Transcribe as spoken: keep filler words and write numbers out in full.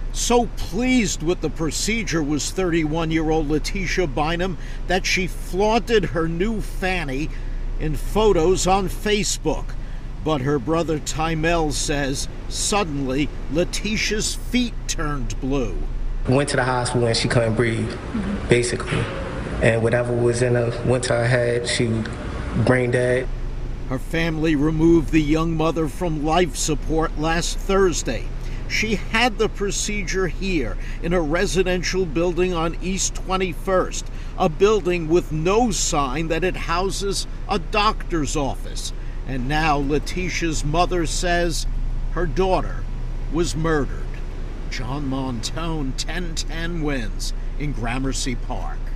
So pleased with the procedure was thirty-one-year-old Letitia Bynum that she flaunted her new fanny in photos on Facebook. But her brother Tymel says suddenly Letitia's feet turned blue. Went to the hospital and she couldn't breathe, basically. And whatever was in her went to her head, she was brain dead. Her family removed the young mother from life support last Thursday. She had the procedure here in a residential building on East twenty-first, a building with no sign that it houses a doctor's office. And now Letitia's mother says her daughter was murdered. John Montone, ten ten wins in Gramercy Park.